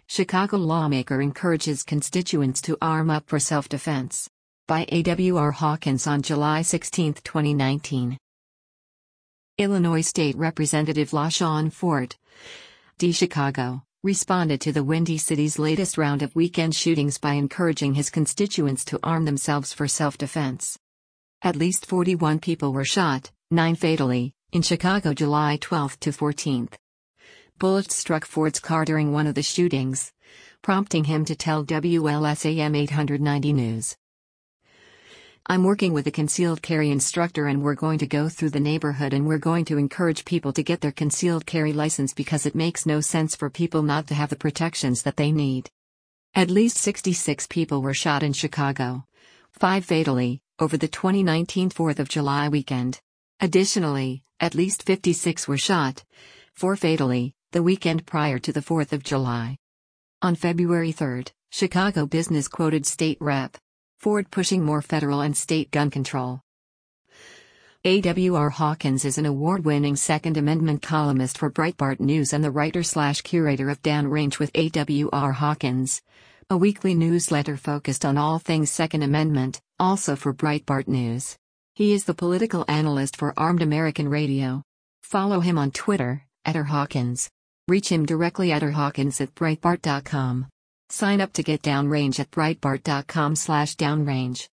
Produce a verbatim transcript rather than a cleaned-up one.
Chicago lawmaker encourages constituents to arm up for self-defense. By A W R Hawkins on July sixteenth, twenty nineteen. Illinois State Representative LaShawn Fort, D. Chicago, responded to the Windy City's latest round of weekend shootings by encouraging his constituents to arm themselves for self-defense. At least forty-one people were shot, nine fatally, in Chicago July twelfth to fourteenth. Bullets struck Ford's car during one of the shootings, prompting him to tell W L S A M eight ninety News. "I'm working with a concealed carry instructor and we're going to go through the neighborhood and we're going to encourage people to get their concealed carry license because it makes no sense for people not to have the protections that they need." At least sixty-six people were shot in Chicago, five fatally, over the twenty nineteen fourth of July weekend. Additionally, at least fifty-six were shot, four fatally, the weekend prior to the fourth of July. On February third, Chicago Business quoted State Rep. Ford pushing more federal and state gun control. A W R Hawkins is an award-winning Second Amendment columnist for Breitbart News and the writer-slash-curator of Downrange with A W R Hawkins, a weekly newsletter focused on all things Second Amendment, also for Breitbart News. He is the political analyst for Armed American Radio. Follow him on Twitter, at R Hawkins. Reach him directly at r hawkins at breitbart dot com. Sign up to get Downrange at breitbart dot com slash downrange.